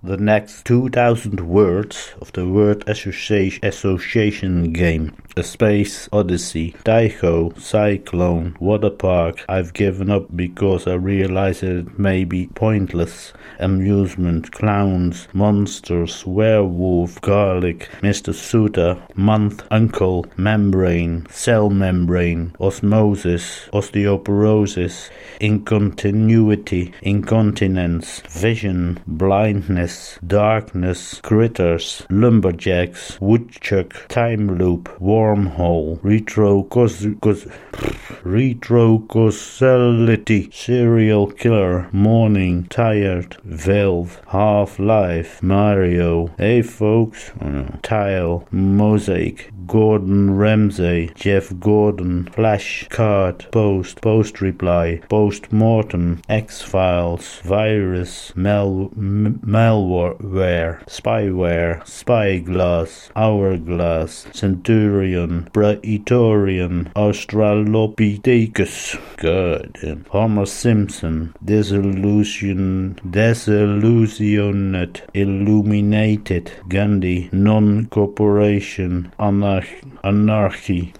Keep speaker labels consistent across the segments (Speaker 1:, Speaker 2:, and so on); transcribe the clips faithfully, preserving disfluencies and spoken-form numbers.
Speaker 1: the next two thousand words of the word associ- association game. A Space Odyssey, Daiho, Cyclone, Water Park. I've given up because I realize it may be pointless. Amusement, clowns, monsters, werewolf, garlic, Mister Suter, month, uncle, membrane, cell membrane, osmosis, osteoporosis, incontinuity, incontinence, vision, blindness, darkness, critters, lumberjacks, woodchuck, time loop, wormhole, retro retrocausality, serial killer, morning, tired, valve, half-life, Mario, hey folks, oh no, tile, mosaic, Gordon Ramsay, Jeff Gordon, flash, card, post, post reply, post-mortem, X-Files, virus, mal- m- malware, spyware, spyglass, hourglass, centurion, praetorian, australopithecus, good, Homer Simpson, disillusion, disillusioned, illuminated, Gandhi, non-corporation, anar- anarchy,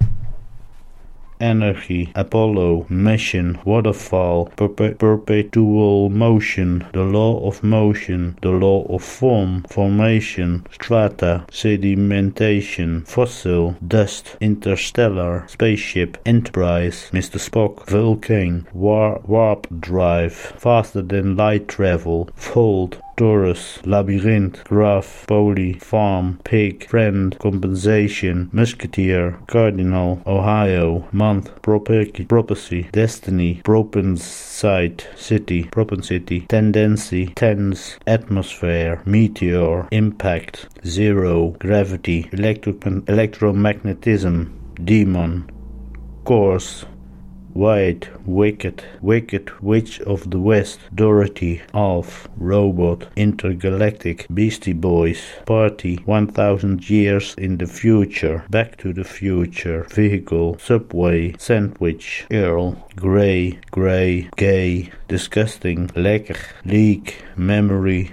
Speaker 1: energy, Apollo, mission, waterfall, perpe- perpetual motion, the law of motion, the law of form, formation, strata, sedimentation, fossil, dust, interstellar, spaceship, enterprise, Mister Spock, Vulcan, war- warp drive, faster than light travel, fold, Taurus, labyrinth, graph, poly, farm, pig, friend, compensation, musketeer, cardinal, Ohio, month, property, prophecy, destiny, propensite, city, propensity, tendency, tense, atmosphere, meteor, impact, zero, gravity, electro- electromagnetism, demon, course, White, Wicked, Wicked Witch of the West, Dorothy, Alf, Robot, Intergalactic, Beastie Boys, Party, one thousand Years in the Future, Back to the Future, Vehicle, Subway, Sandwich, Earl, Grey, Grey, Gay, Disgusting, Lekker, Leak, Memory,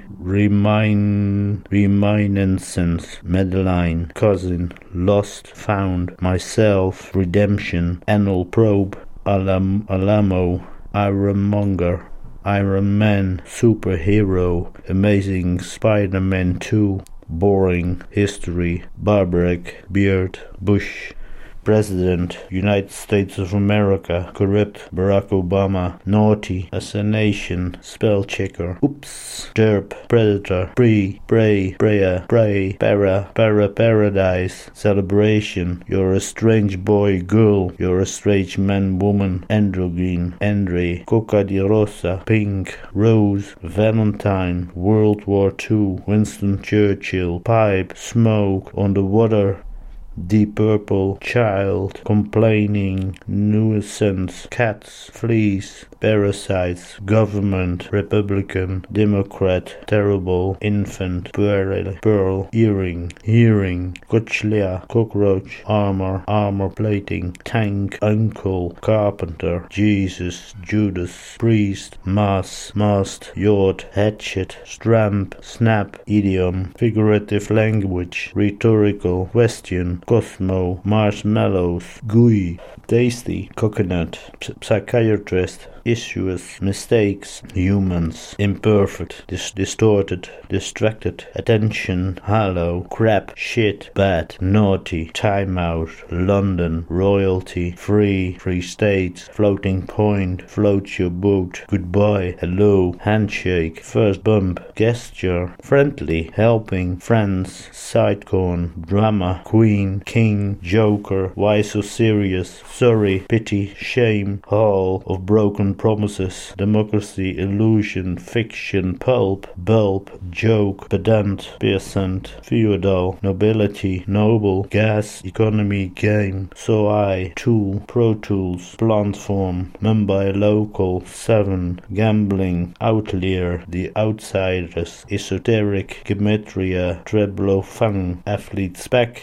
Speaker 1: Remind, Reminiscence, Madeline, Cousin, Lost, Found, Myself, Redemption, Anal Probe, Alam, Alamo, Ironmonger, Iron Man, Superhero, Amazing Spider-Man two, Boring, History, Barbaric, Beard, Bush, President, United States of America, corrupt, Barack Obama, naughty, assassination, spell checker, oops, derp, predator, pre, prey, prayer, pray, para, para, paradise, celebration, you're a strange boy, girl, you're a strange man, woman, androgyne, Andre, Coca di Rosa, pink, rose, Valentine, World War Two, Winston Churchill, pipe, smoke, on the water, Deep Purple, child, complaining, nuisance, cats, fleas, parasites, government, Republican, Democrat, terrible, infant, pearl, pearl, earring, hearing, cochlea, cockroach, armor, armor plating, tank, uncle, carpenter, Jesus, Judas, priest, mass, mast, yacht, hatchet, stramp, snap, idiom, figurative language, rhetorical, question, Cosmo, marshmallows, gooey, tasty, coconut, p- psychiatrist, issues, mistakes, humans, imperfect, dis- distorted, distracted, attention, hollow, crap, shit, bad, naughty, timeout, London, royalty, free, free state, floating point, float your boat, goodbye, hello, handshake, first bump, gesture, friendly, helping, friends, sidecorn, drama, queen, king, joker, why so serious, sorry, pity, shame, hall of broken promises, democracy, illusion, fiction, pulp, bulb, joke, pedant, peasant, feudal, nobility, noble, gas, economy, game, so I, tool, pro tools, plant form, Mumbai local, seven, gambling, outlier, the outsiders, esoteric, gematria, treblo fang, athlete spec,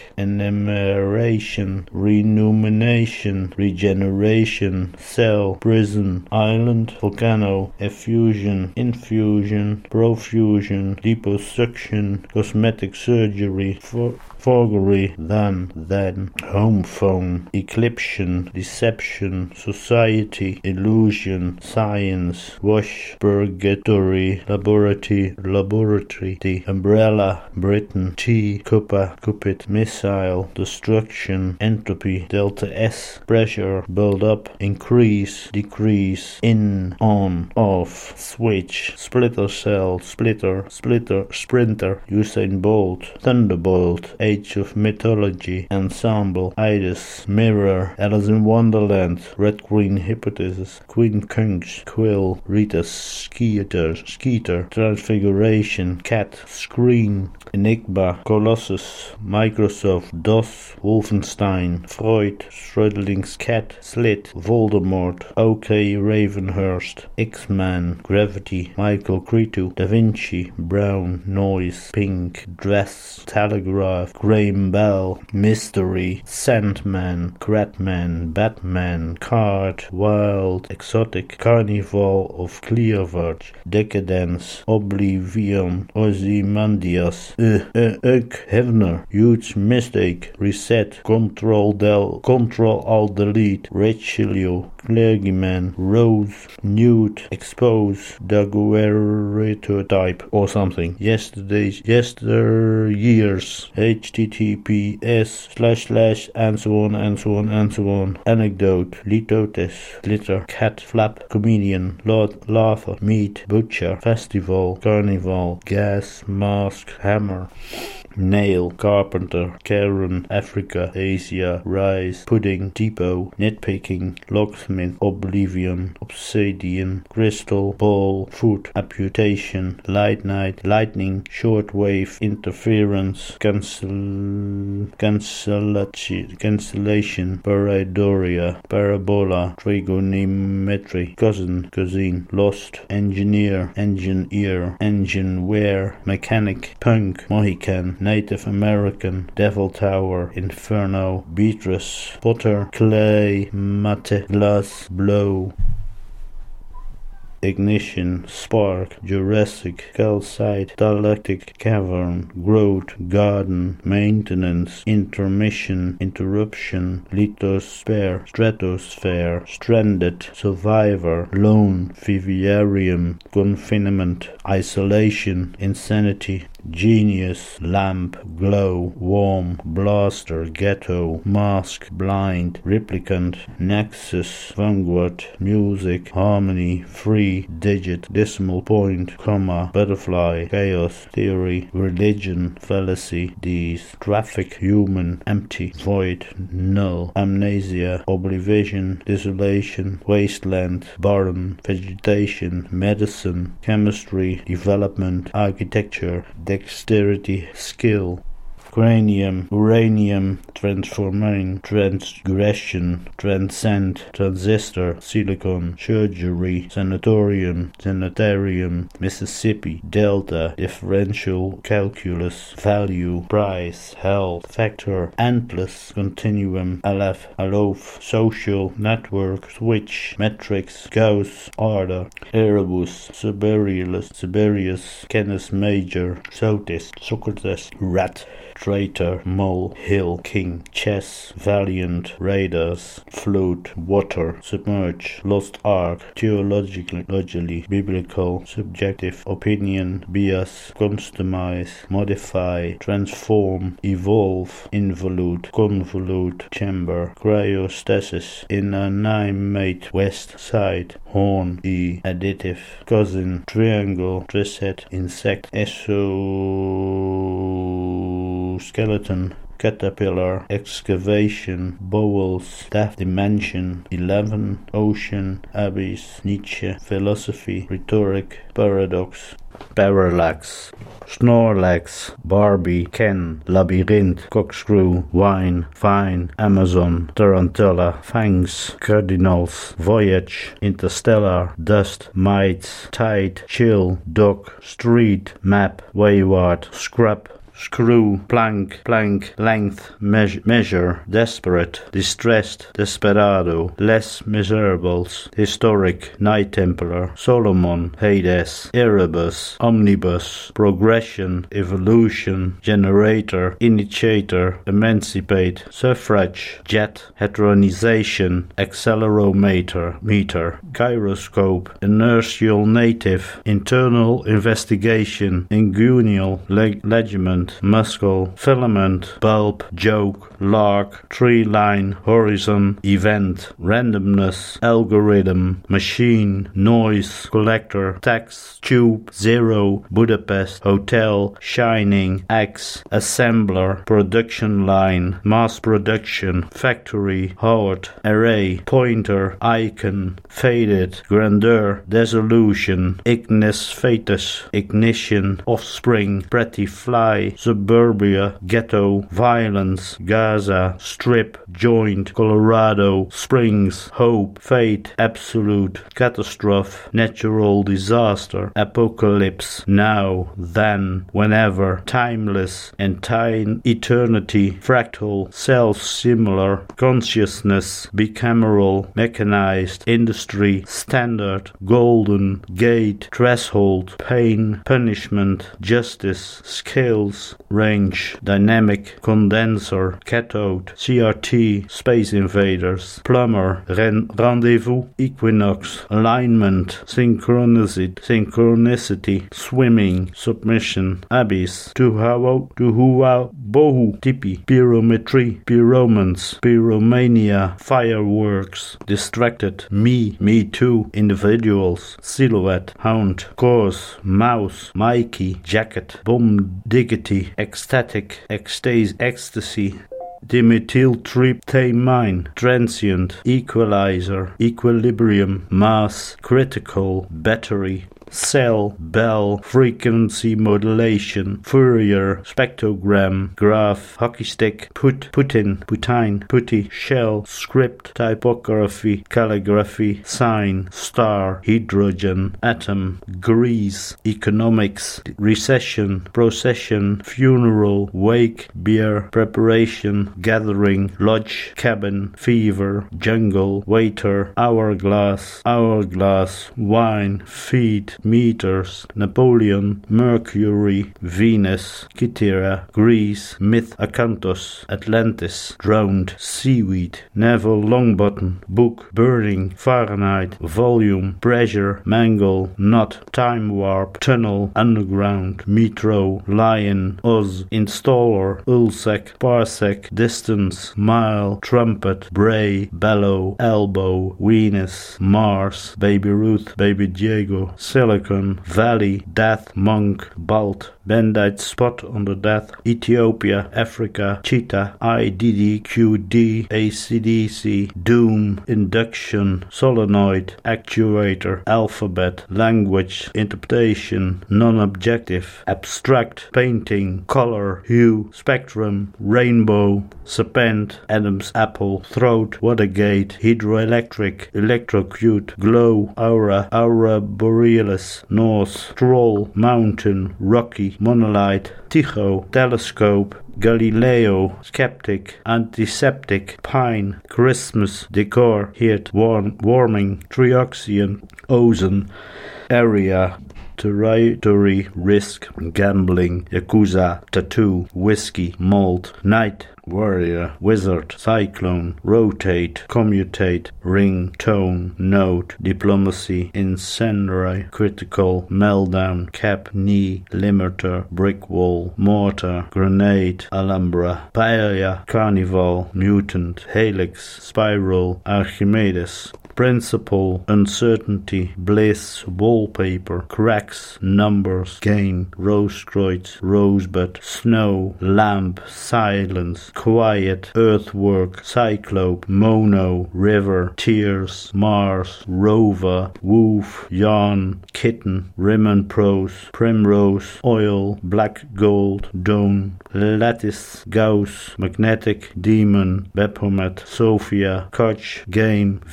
Speaker 1: enumeration, renumeration, regeneration, cell, prison, island, volcano, effusion, infusion, profusion, liposuction, cosmetic surgery, for forgery, than, then, home phone, eclipsion, deception, society, illusion, science, wash, purgatory, laboratory, laboratory, the umbrella, Britain, tea, cuppa, cupid, missile, destruction, entropy, delta S, pressure, build up, increase, decrease, in, on, off, switch, splitter cell, splitter, splitter, sprinter, Usain Bolt, thunderbolt, Age of Mythology, Ensemble, Iris, Mirror, Alice in Wonderland, Red Green Hypothesis, Queen Kungs, Quill, Rita Skeeter, Skeeter, Transfiguration, Cat, Screen, Enigma, Colossus, Microsoft, DOS, Wolfenstein, Freud, Schrödinger's cat, Slit, Voldemort, OK Ravenhurst, X-Man, Gravity, Michael Cretu, Da Vinci, Brown, Noise, Pink, Dress, Telegraph, Graham Bell, Mystery, Sandman, Cratman, Batman, Card, Wild, Exotic, Carnival of Clearverge, Decadence, Oblivion, Ozymandias, Uh, uh, Ugh, Hefner, Huge Mistake, Reset, Control Del, Control Alt Delete, Richelieu, Clergyman, Rose, Nude, Expose, Daguerreotype, or something. Yesterday's, yesteryears, H T T P S, slash slash, and so on, and so on, and so on. Anecdote, Litotes, Glitter, Cat, Flap, Comedian, Lord, Laugher, Meat, Butcher, Festival, Carnival, Gas, Mask, Hammer, Nail, Carpenter, Karen, Africa, Asia, Rice, Pudding, Depot, Nitpicking, Locksmith, Oblivion, Obsidian, Crystal, Ball, Food, Amputation, Light Night, Lightning, Shortwave, Interference, Cancel, cancellation, Cancellation, Paradoria, Parabola, Trigonometry, Cousin, Cousin, Lost, Engineer, Engineer, Engine, Wear, Mechanic, Punk, Mohican, Native American, Devil Tower, Inferno, Beatrice, Potter, Clay, Mate, Glass, Blow, Ignition, Spark, Jurassic, Calcite, Dialectic, Cavern, Growth, Garden, Maintenance, Intermission, Interruption, Lithosphere, Stratosphere, Stranded, Survivor, Lone, Vivarium, Confinement, Isolation, Insanity, Genius, Lamp, Glow, Warm, Blaster, Ghetto, Mask, Blind, Replicant, Nexus, Vanguard, Music, Harmony, Free, Digit, Decimal Point, Comma, Butterfly, Chaos, Theory, Religion, Fallacy, These, Traffic, Human, Empty, Void, Null, Amnesia, Oblivion, Desolation, Wasteland, Barren, Vegetation, Medicine, Chemistry, Development, Architecture, Dexterity, Skill, Cranium, Uranium, Transforming, Transgression, Transcend, Transistor, Silicon, Surgery, Sanatorium, Sanitarium, Mississippi, Delta, Differential, Calculus, Value, Price, Health, Factor, Endless, Continuum, Aleph, Alof, Social, Network, Switch, Matrix, Gauss, Order, Erebus, Siberius, Siberius, Canis Major, Sotis, Socrates, Rat, Traitor, Mole, Hill, King, Chess, Valiant, Raiders, Flute, Water, Submerge, Lost Ark, Theologically, logically, Biblical, Subjective, Opinion, Bias, Customize, Modify, Transform, Evolve, Involute, Convolute, Chamber, Cryostasis, Inanimate, West Side, Horn, E, Additive, Cousin, Triangle, Triset, Insect, Exo, Skeleton, Caterpillar, Excavation, Bowels, Death, Dimension, Eleven, Ocean, Abyss, Nietzsche, Philosophy, Rhetoric, Paradox, Parallax, Snorlax, Barbie, Ken, Labyrinth, Corkscrew, Wine, Fine, Amazon, Tarantula, Fangs, Cardinals, Voyage, Interstellar, Dust, Mites, Tide, Chill, Dog, Street, Map, Wayward, Scrap, screw, plank, plank, length, measure, measure, desperate, distressed, desperado, les miserables, historic, Knight Templar, Solomon, Hades, Erebus, omnibus, progression, evolution, generator, initiator, emancipate, suffrage, jet, heteronization, accelerometer, meter, gyroscope, inertial native, internal investigation, inguinal, leg- legiment, muscle, filament, bulb, joke, lark, tree line, horizon, event, randomness, algorithm, machine, noise, collector, text, tube, zero, Budapest, hotel, shining, X, assembler, production line, mass production, factory, Howard, array, pointer, icon, faded, grandeur, dissolution, ignis fatuus, ignition, offspring, pretty fly, suburbia, ghetto, violence, Gaza, strip, joint, Colorado, Springs, hope, fate, absolute, catastrophe, natural disaster, apocalypse, now, then, whenever, timeless, entire eternity, fractal, self-similar, consciousness, bicameral, mechanized, industry, standard, golden, gate, threshold, pain, punishment, justice, scales, range, dynamic, condenser, cathode, C R T, space invaders, plumber, ren- rendezvous, equinox, alignment, synchronicity, synchronicity, swimming, submission, abyss, tuhawo, tuhuwa, bohu, tipi, pyrometry, pyromance, pyromania, fireworks, distracted, me, me too, individuals, silhouette, hound, course, mouse, Mikey, jacket, bomb, diggity, ecstatic, ecstasy, ecstasy, dimethyltryptamine, transient, equalizer, equilibrium, mass, critical, battery, cell, bell, frequency modulation, Fourier, spectrogram, graph, hockey stick, put, Putin, Putin, putty, shell, script, typography, calligraphy, sign, star, hydrogen, atom, grease, economics, recession, procession, funeral, wake, beer, preparation, gathering, lodge, cabin, fever, jungle, waiter, hourglass, hourglass, wine, feed, meters, Napoleon, Mercury, Venus, Kythera, Greece, myth, Acanthus, Atlantis, drowned, seaweed, Neville Longbottom, book, burning, Fahrenheit, volume, pressure, mangle, knot, time warp, tunnel, underground, metro, lion, Oz, installer, Ulsec, parsec, distance, mile, trumpet, bray, bellow, elbow, Venus, Mars, Baby Ruth, Baby Diego, Silicon, Valley, Death, Monk, Balt, Bandite spot on the death, Ethiopia, Africa, Cheetah, I D D Q D, A C D C, Doom, Induction, Solenoid, Actuator, Alphabet, Language, Interpretation, Non-Objective, Abstract, Painting, Color, Hue, Spectrum, Rainbow, Serpent, Adam's Apple, Throat, Watergate, Hydroelectric, Electrocute, Glow, Aura, Aura Borealis, North, Troll, Mountain, Rocky, Monolith, Tycho, Telescope, Galileo, Skeptic, Antiseptic, Pine, Christmas, Decor, Heat, warm, Warming, Trioxian, Ozone, Area, Territory, Risk, Gambling, Yakuza, Tattoo, Whiskey, Malt, Night, Warrior, Wizard, Cyclone, Rotate, Commutate, Ring, Tone, Note, Diplomacy, Incendiary, Critical, Meltdown, Cap, Knee, Limiter, Brick Wall, Mortar, Grenade, Alhambra, Paella, Carnival, Mutant, Helix, Spiral, Archimedes, Principle, Uncertainty, Bliss, Wallpaper, Cracks, Numbers, Gain, Rosecreutz, Rosebud, Snow, Lamp, Silence, Quiet, Earthwork, Cyclope, Mono, River, Tears, Mars, Rover, Woof, Yarn, Kitten, Rimmon Prose, Primrose, Oil, Black Gold, Dawn, Lattice, Gauss, Magnetic, Demon, Baphomet, Sophia, Koch, Game, V R,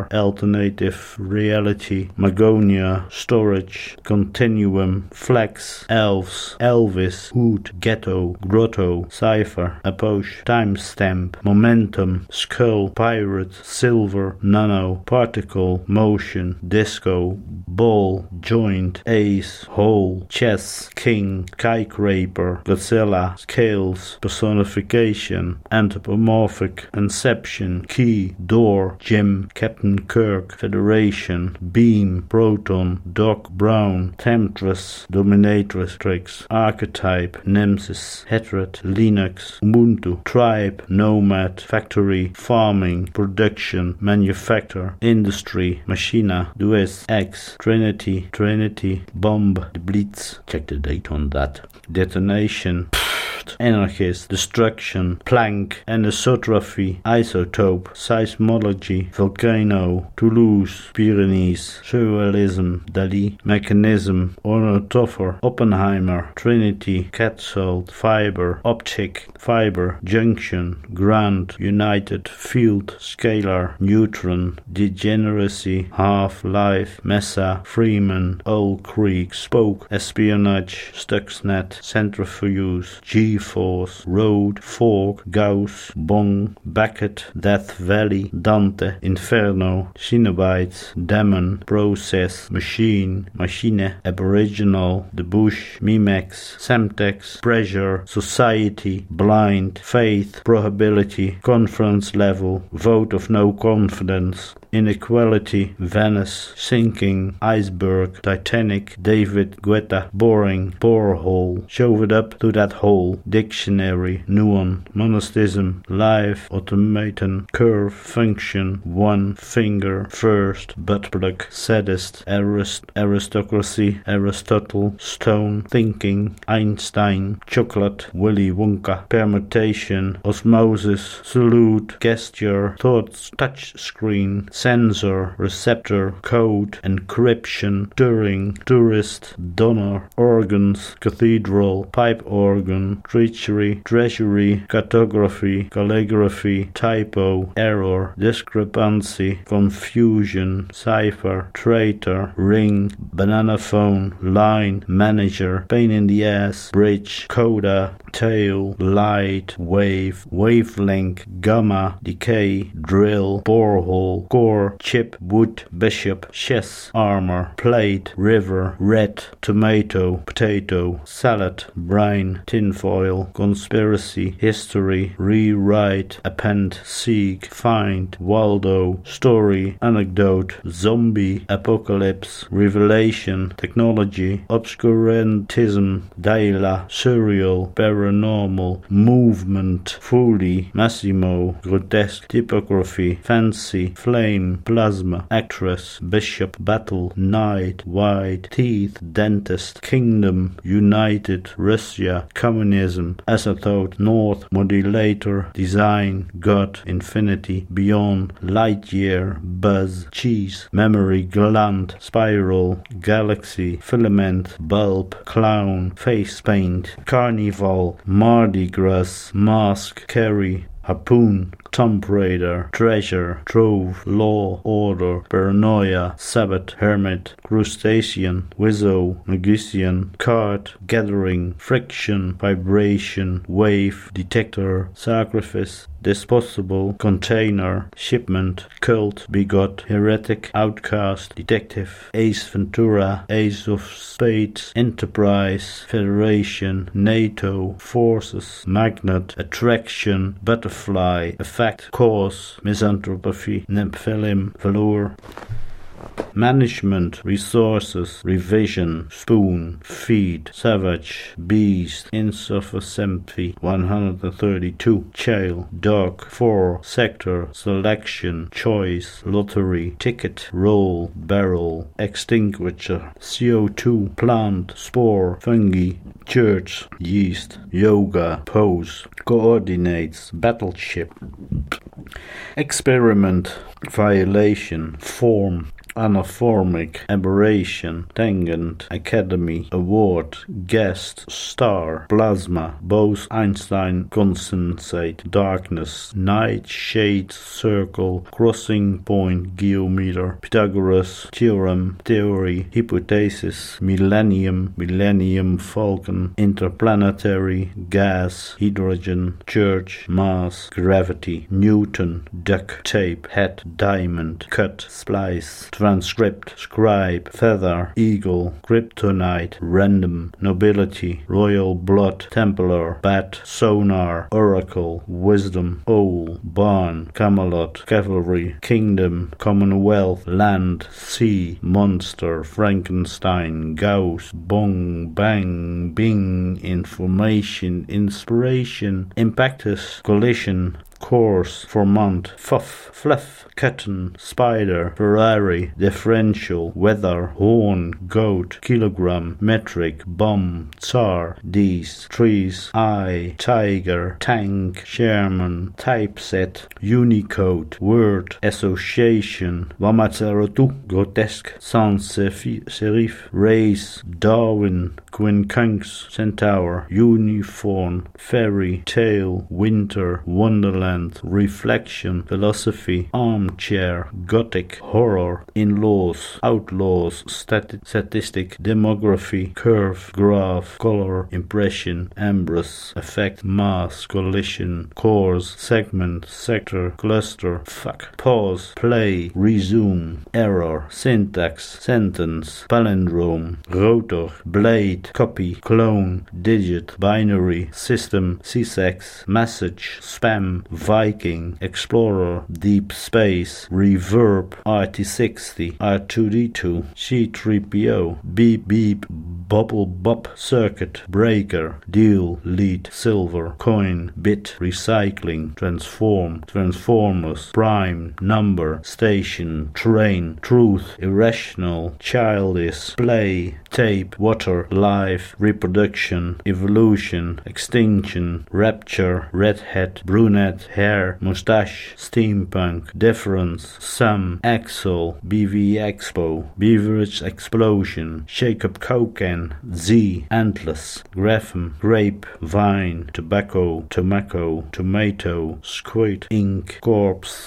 Speaker 1: R, alternative reality, Magonia, storage, continuum, flex, elves, Elvis, hood, ghetto, grotto, cipher, apoche, timestamp, momentum, skull, pirate, silver, nano, particle, motion, disco, ball, joint, ace, hole, chess, king, skyscraper, Godzilla, scales, personification, anthropomorphic, inception, key, door, Jim, Captain Kirk, federation, beam, proton, Doc Brown, temptress, dominatrix, archetype, nemesis, hetero, Linux, Ubuntu, tribe, nomad, factory, farming, production, manufacture, industry, machina, Deus Ex, Trinity, Trinity, bomb, the blitz, check the date on that, detonation, anarchist, destruction, Planck, anisotropy, isotope, seismology, volcano, Toulouse, Pyrenees, surrealism, Dali, mechanism, Ornithopher, Oppenheimer, Trinity, Catzold, fiber, optic, fiber, junction, grand, united, field, scalar, neutron, degeneracy, half-life, Mesa, Freeman, Old Creek, spoke, espionage, Stuxnet, centrifuge, G Force, Road, Fork, Gauss, Bong, Beckett, Death Valley, Dante, Inferno, Cenobites, Demon, Process, Machine, Machine, Aboriginal, The Bush, Mimex, Semtex, Pressure, Society, Blind, Faith, Probability, Conference Level, Vote of No Confidence, Inequality, Venice, Sinking, Iceberg, Titanic, David Guetta, Boring, Borehole, Shove It Up to That Hole, Dictionary, Nuon, Monasticism, Life, Automaton, Curve, Function, One, Finger, First, Butt Plug, Sadist, Arist, Aristocracy, Aristotle, Stone, Thinking, Einstein, Chocolate, Willy Wonka, Permutation, Osmosis, Salute, Gesture, Thoughts, Touch Screen, Sensor, Receptor, Code, Encryption, Turing, Tourist, Donor, Organs, Cathedral, Pipe Organ, Treachery, Treasury, Cartography, Calligraphy, Typo, Error, Discrepancy, Confusion, Cipher, Traitor, Ring, Banana Phone, Line, Manager, Pain in the Ass, Bridge, Coda, Tail, Light, Wave, Wavelength, Gamma, Decay, Drill, Borehole, Core, Chip, Wood, Bishop, Chess, Armor, Plate, River, Red, Tomato, Potato, Salad, Brine, Tinfoil, Conspiracy, History, Rewrite, Append, Seek, Find, Waldo, Story, Anecdote, Zombie, Apocalypse, Revelation, Technology, Obscurantism, Daila, Surreal, Paranormal, Movement, Fully, Massimo, Grotesque, Typography, Fancy, Flame, Plasma, Actress, Bishop, Battle, Night, White, Teeth, Dentist, Kingdom, United, Russia, Communism, Asymptote, North, Modulator, Design, God, Infinity, Beyond, Lightyear, Buzz, Cheese, Memory, Gland, Spiral, Galaxy, Filament, Bulb, Clown, Face Paint, Carnival, Mardi Gras, Mask, Carry, Harpoon, Tomb Raider, Treasure, Trove, Law, Order, Paranoia, Sabbath, Hermit, Crustacean, Wizzo, Magician, Card, Gathering, Friction, Vibration, Wave, Detector, Sacrifice, Disposable, Container, Shipment, Cult, Begot, Heretic, Outcast, Detective, Ace Ventura, Ace of Spades, Enterprise, Federation, NATO, Forces, Magnet, Attraction, Butterfly, Effect, Cause, Misanthropy, Nephilim, Velour, Management, Resources, Revision, Spoon, Feed, Savage, Beast, Insufficiency, one hundred thirty-two, Chail, Dog, four, Sector, Selection, Choice, Lottery, Ticket, Roll, Barrel, Extinguisher, C O two, Plant, Spore, Fungi, Church, Yeast, Yoga, Pose, Coordinates, Battleship, Experiment, Violation, Form, Anaphormic, Aberration, Tangent, Academy, Award, Guest, Star, Plasma, Bose-Einstein Condensate, Darkness, Night, Shade, Circle, Crossing Point, Geometer, Pythagoras, Theorem, Theory, Hypothesis, Millennium, Millennium Falcon, Interplanetary, Gas, Hydrogen, Church, Mass, Gravity, Newton, Duct Tape, Head, Diamond, Cut, Splice, Transcript, Scribe, Feather, Eagle, Kryptonite, Random, Nobility, Royal Blood, Templar, Bat, Sonar, Oracle, Wisdom, Owl, Barn, Camelot, Cavalry, Kingdom, Commonwealth, Land, Sea, Monster, Frankenstein, Gauss, Bong, Bang, Bing, Information, Inspiration, Impactus, Collision, Course, Formant, Fuff, Fluff, Cotton, Spider, Ferrari, Differential, Weather, Horn, Goat, Kilogram, Metric, Bomb, Tsar, These, Trees, Eye, Tiger, Tank, Sherman, Typeset, Unicode, Word, Association, Wamazarotu, Grotesque, Sans Serif, Race, Darwin, Quincunx, Centaur, Uniform, Fairy, Tale, Winter, Wonderland, Reflection, Philosophy, Armchair, Gothic, Horror, In-laws, Outlaws, stati- Statistic, Demography, Curve, Graph, Color, Impression, Ambrose, Effect, Mass, Collision, Course, Segment, Sector, Cluster, Fuck, Pause, Play, Resume, Error, Syntax, Sentence, Palindrome, Rotor, Blade, Copy, Clone, Digit, Binary, System, C S E X, Message, Spam, Viking, Explorer, Deep Space, Reverb, R T sixty, R two D two, C three P O, Beep Beep, Bubble Bop, Circuit, Breaker, Deal, Lead, Silver, Coin, Bit, Recycling, Transform, Transformers, Prime, Number, Station, Train, Truth, Irrational, Childish, Play, Tape, Water, Life, Reproduction, Evolution, Extinction, Rapture, Redhead, Brunette, Hair, Mustache, Steampunk, Difference, Sum, Axel, B V Expo, Beverage Explosion, Shake Up Cocaine, Z, Endless, Grapham, Grape, Vine, Tobacco, Tomaco, Tomato, Squid, Ink, Corpse,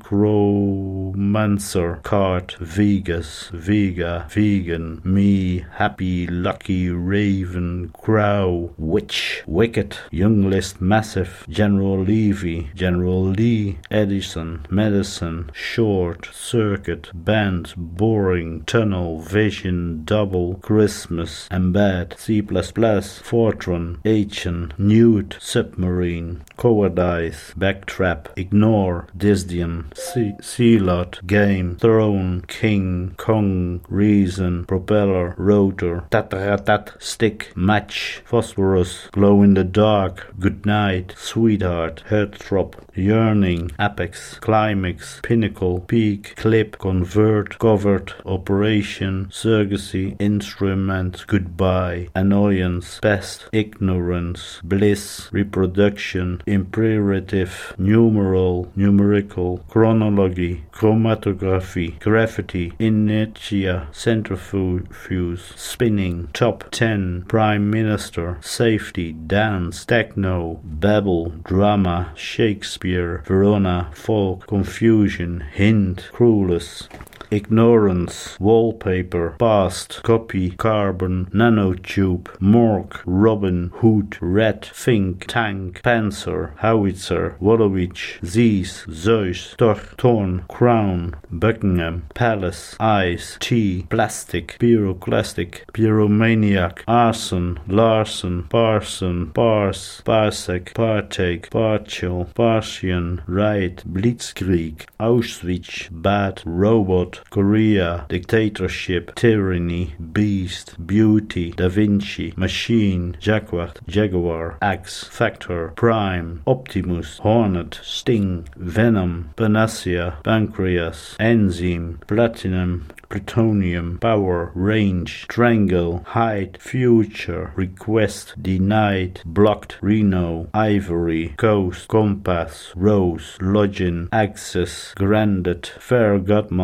Speaker 1: Necromancer, Card, Vegas, Vega, Vegan, Me, Happy, Lucky, Raven, Crow, Witch, Wicked, Young List, Massive, General Levy, General Lee, Edison, Medicine, Short, Circuit, Band, Boring, Tunnel, Vision, Double, Christmas, Embed, C plus plus, Fortran, Agent, Nude, Submarine, Cowardice, Backtrap, Ignore, Disdian, Sealot, Game, Throne, King, Kong, Reason, Propeller, Rotor, Tataratat, Stick, Match, Phosphorus, Glow in the Dark, Goodnight, Sweetheart, Heartthrob, Yearning, Apex, Climax, Pinnacle, Peak, Clip, Convert, Covered, Operation, Surrogacy, Instrument, Goodbye, Annoyance, Pest, Ignorance, Bliss, Reproduction, Imperative, Numeral, Numerical, Chronology, Chromatography, Graffiti, Inertia, Centrifuge, Spinning, Top ten, Prime Minister, Safety, Dance, Techno, Babble, Drama, Shakespeare, Verona, Folk, Confusion, Hint, Cruelest, Ignorance, Wallpaper, Past, Copy, Carbon, Nanotube, Morgue, Robin Hood, Red, Fink, Tank, Panzer, Howitzer, Wallowich, Zeus, Zeus, Thor, Thorn, Crown, Buckingham, Palace, Ice, Tea, Plastic, Pyroclastic, Pyromaniac, Arson, Larson, Parson, Parse, Parsec, Partake, Partial, Partian, Riot, Blitzkrieg, Auschwitz, Bad, Robot, Korea, Dictatorship, Tyranny, Beast, Beauty, Da Vinci, Machine, Jaguar, Jaguar, Axe, Factor, Prime, Optimus, Hornet, Sting, Venom, Panacea, Pancreas, Enzyme, Platinum, Plutonium, Power, Range, Strangle, Hide, Future, Request, Denied, Blocked, Reno, Ivory, Coast, Compass, Rose, Login, Access, Granted, Fair Godmother,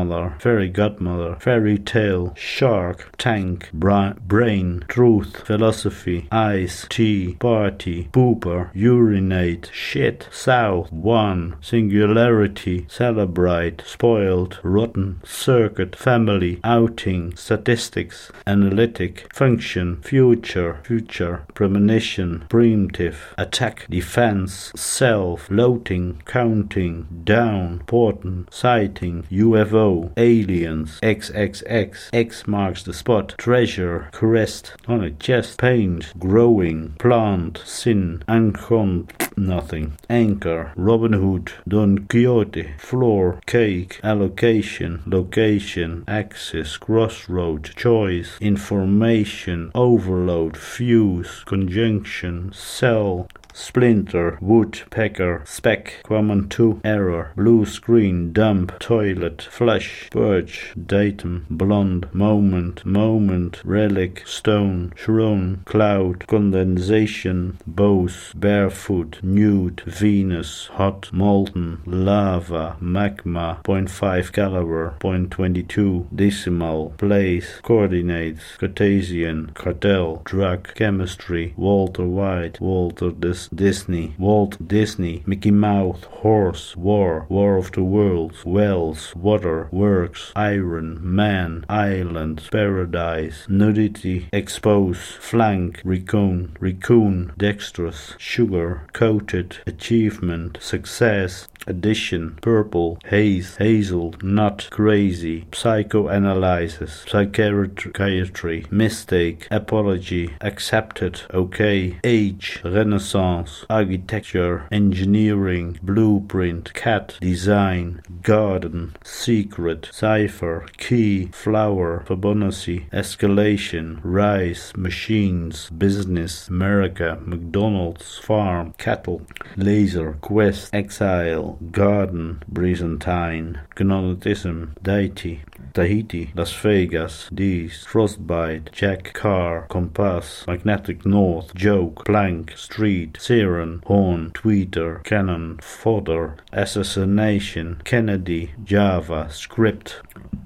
Speaker 1: fairy godmother, fairy tale, shark, tank, bra- brain, truth, philosophy, ice, tea, party, pooper, urinate, shit, south, one, singularity, celebrate, spoiled, rotten, circuit, family, outing, statistics, analytic, function, future, future, premonition, preemptive, attack, defense, self, loading, counting, down, important, sighting, U F O, aliens, triple X, X marks the spot, treasure, crest, on a chest, paint, growing, plant, sin, uncon, nothing, anchor, Robin Hood, Don Quixote, floor, cake, allocation, location, axis, crossroad, choice, information, overload, fuse, conjunction, cell, splinter, woodpecker, speck, common two, error, blue screen, dump, toilet, flush, birch, datum, blonde, moment, moment, relic, stone, shrone, cloud, condensation, bose, barefoot, nude, Venus, hot, molten, lava, magma, zero point five caliber, zero point two two, decimal, place, coordinates, Cartesian, cartel, drug, chemistry, Walter White, Walter Dis- Disney, Walt Disney, Mickey Mouse, horse, war, war of the worlds, wells, water, works, iron, man, island, paradise, nudity, expose, flank, raccoon, raccoon, dexterous, sugar, coated, achievement, success, addition, purple, haze, hazel, nut, crazy, psychoanalysis, psychiatry, mistake, apology, accepted, okay, age, renaissance, architecture, engineering, blueprint, cat, design, garden, secret, cipher, key, flower, Fibonacci, escalation, rise, machines, business, America, McDonald's, farm, cattle, laser, quest, exile, garden, Byzantine, Gnosticism, deity, Tahiti, Las Vegas, these, frostbite, jack, car, compass, magnetic north, joke, plank, street, siren, horn, tweeter, cannon, fodder, assassination, Kennedy, Java, script,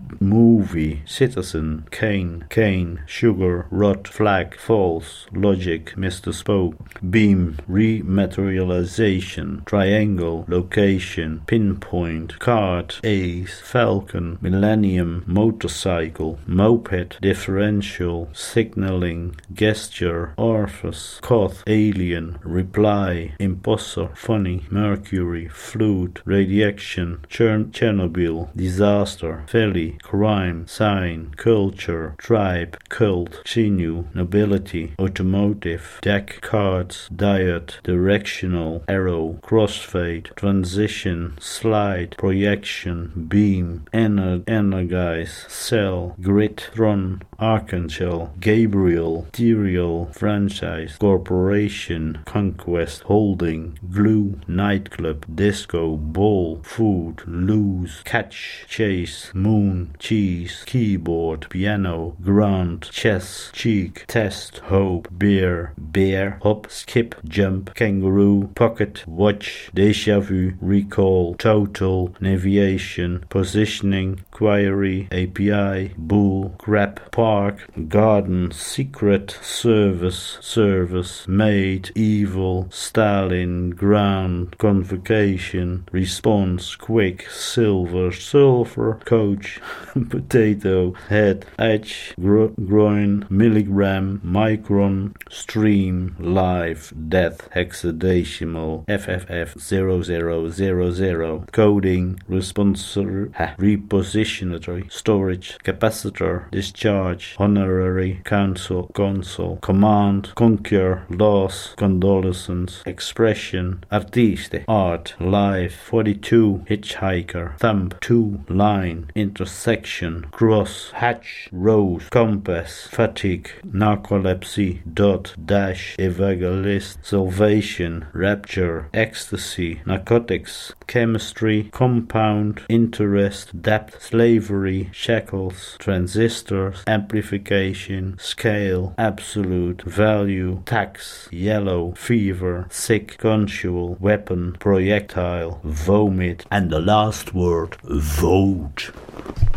Speaker 1: movie, citizen, cane, cane, sugar, rot, flag, false, logic, Mister Spoke, beam, rematerialization, triangle, location, pinpoint, card, ace, falcon, millennium, motorcycle, moped, differential, signaling, gesture, orifice, cough, alien, reply, imposter, funny, mercury, flute, radiation, Chern- Chernobyl, disaster, valley, crime, sign, culture, tribe, cult, sinew, nobility, automotive, deck, cards, diet, directional, arrow, crossfade, transition, slide, projection, beam, ener- energize, cell, grid, tron, archangel, Gabriel, ethereal, franchise, corporation, conquest, holding, glue, nightclub, disco, ball, food, lose, catch, chase, moon, cheese, keyboard, piano, ground, chess, cheek, test, hope, beer, bear, hop, skip, jump, kangaroo, pocket, watch, deja vu, recall, total, navigation, positioning, query, A P I, bull, crap, park, garden, secret, service, service, maid, evil, Stalin, ground, convocation, response, quick, silver, sulfur, coach, potato, head, edge, gro- groin, milligram, micron, stream, live, death, hexadecimal, F F F zero zero zero zero, coding, responsor, ha, repositionatory, storage, capacitor, discharge, honorary, council, console, command, conquer, loss, condolences, expression, artiste, art, life, forty-two, hitchhiker, thumb, two, line, intersection, cross, hatch, rose, compass, fatigue, narcolepsy, dot, dash, evangelist, salvation, rapture, ecstasy, narcotics, chemistry, compound, interest, depth, slavery, shackles, transistors, amplification, scale, absolute, value, tax, yellow, fever, sick, conjugal, weapon, projectile, vomit, and the last word, vote.